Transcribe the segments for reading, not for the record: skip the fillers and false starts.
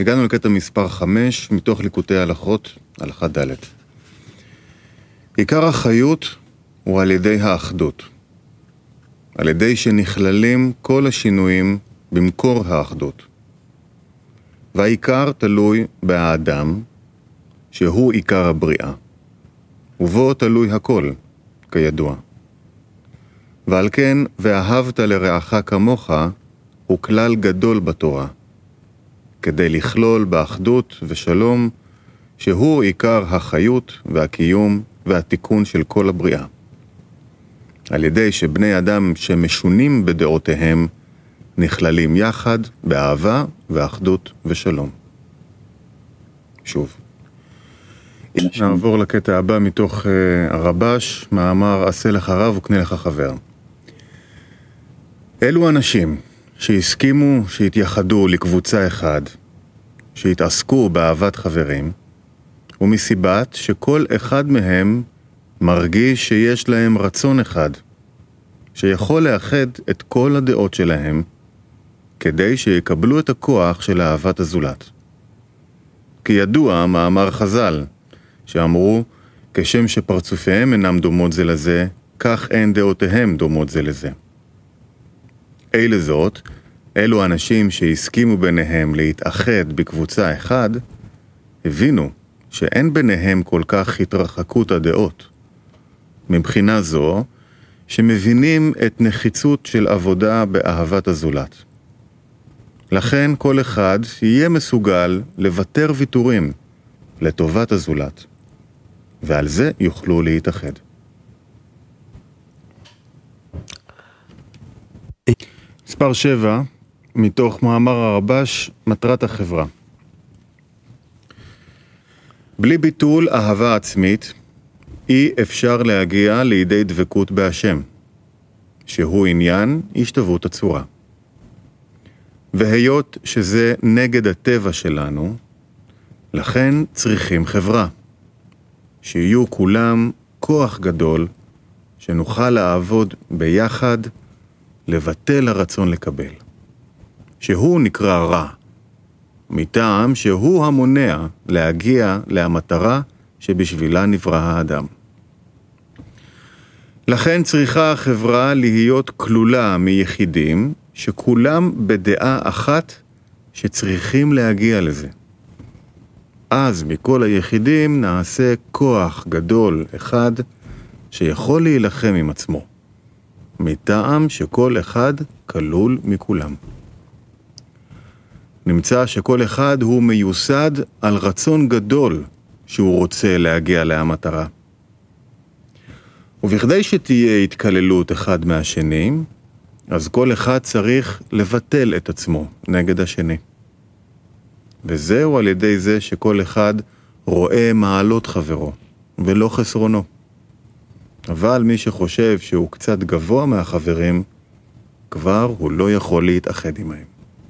הגענו לקטע מספר 5 מתוך ליקוטי ההלכות, הלכה ד'. עיקר החיות הוא על ידי האחדות, על ידי שנכללים כל השינויים במקור האחדות. והעיקר תלוי באדם, שהוא עיקר הבריאה, ובו תלוי הכל, כידוע. ועל כן, ואהבת לרעך כמוך, הוא כלל גדול בתורה, כדי לכלול באחדות ושלום, שהוא עיקר החיות והקיום והתיקון של כל הבריאה. על ידי שבני אדם שמשונים בדעותיהם, נכללים יחד באהבה ואחדות ושלום. שוב. נעבור לקטע הבא מתוך הרבש, מאמר עשה לך רב וקנה לך חבר. אלו אנשים שהסכימו שהתייחדו לקבוצה אחד, שהתעסקו באהבת חברים, ומסיבת שכל אחד מהם מרגיש שיש להם רצון אחד, שיכול לאחד את כל הדעות שלהם, כדי שיקבלו את הכוח של אהבת הזולת. כי ידוע מאמר חז"ל, שאמרו, כשם שפרצופיהם אינם דומות זה לזה, כך אין דעותיהם דומות זה לזה. אלה זאת, אלו אנשים שהסכימו ביניהם להתאחד בקבוצה אחד, הבינו שאין ביניהם כל כך התרחקות הדעות. מבחינה זו, שמבינים את נחיצות של עבודה באהבת הזולת. לכן כל אחד יהיה מסוגל לוותר ויתורים לטובת הזולת, ועל זה יוכלו להתאחד. מספר 7, מתוך מאמר הרבש, מטרת החברה. בלי ביטול אהבה עצמית, אי אפשר להגיע לידי דבקות בהשם, שהוא עניין השתוות הצורה. והיות שזה נגד הטבע שלנו, לכן צריכים חברה, שיהיו כולם כוח גדול, שנוכל לעבוד ביחד, לבטל הרצון לקבל, שהוא נקרא רע, מטעם שהוא המונע להגיע למטרה שבשבילה נברא האדם. לכן צריכה החברה להיות כלולה מיחידים, שכולם בדעה אחת שצריכים להגיע לזה. אז מכל היחידים נעשה כוח גדול אחד שיכול להילחם עם עצמו, מטעם שכל אחד כלול מכולם. נמצא שכל אחד הוא מיוסד על רצון גדול שהוא רוצה להגיע למטרה. ובכדי שתהיה התקללות אחד מהשני, אז כל אחד צריך לבטל את עצמו נגד השני. וזהו על ידי זה שכל אחד רואה מעלות חברו ולא חסרונו. אבל מי שחושב שהוא קצת גבוה מהחברים, כבר הוא לא יכול להתאחד עמהם.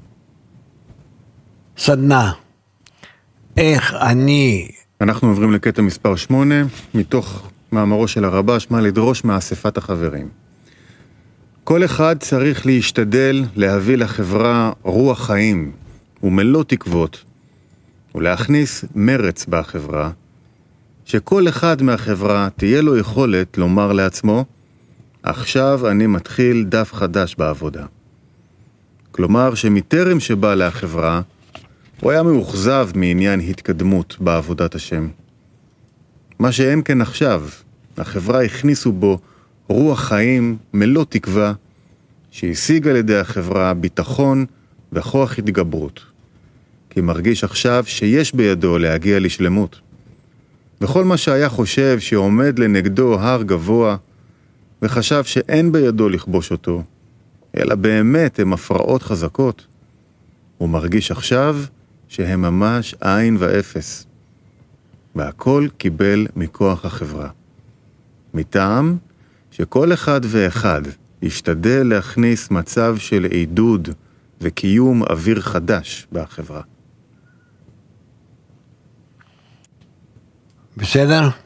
סדנה, איך אנחנו עוברים לקטע מספר 8, מתוך מאמרו של הרבש, מה לדרוש מאספת החברים. כל אחד צריך להשתדל להביא לחברה רוח חיים ומלוא תקוות, ולהכניס מרץ בחברה, שכל אחד מהחברה תהיה לו יכולת לומר לעצמו, עכשיו אני מתחיל דף חדש בעבודה. כלומר שמטרם שבא לחברה, הוא היה מאוכזב מעניין התקדמות בעבודת השם. מה שאין כן עכשיו, החברה הכניסו בו רוח חיים מלוא תקווה, שהשיג על ידי החברה ביטחון וכוח התגברות. כי מרגיש עכשיו שיש בידו להגיע לשלמות. וכל מה שהיה חושב שעומד לנגדו הר גבוה, וחשב שאין בידו לכבוש אותו, אלא באמת הם הפרעות חזקות, הוא מרגיש עכשיו שהם ממש עין ואפס. והכל קיבל מכוח החברה. מטעם שכל אחד ואחד ישתדל להכניס מצב של עידוד וקיום אוויר חדש בחברה. בסדר?